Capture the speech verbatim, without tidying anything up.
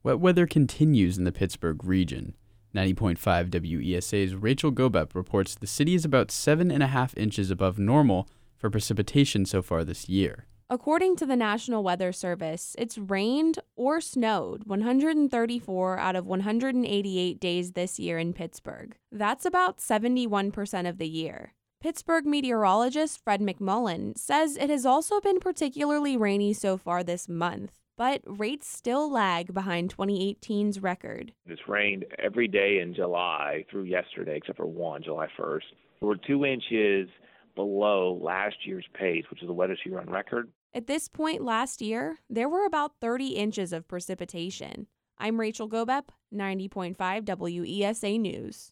Wet weather continues in the Pittsburgh region. ninety point five W E S A's Rachel Gobep reports the city is about seven and a half inches above normal for precipitation so far this year. According to the National Weather Service, it's rained or snowed one hundred thirty-four out of one hundred eighty-eight days this year in Pittsburgh. That's about seventy-one percent of the year. Pittsburgh meteorologist Fred McMullen says it has also been particularly rainy so far this month, but rates still lag behind twenty eighteen's record. It's rained every day in July through yesterday, except for one, July first. We're two inches below last year's pace, which is the wettest year on record. At this point last year, there were about thirty inches of precipitation. I'm Rachel Gobep, ninety point five W E S A News.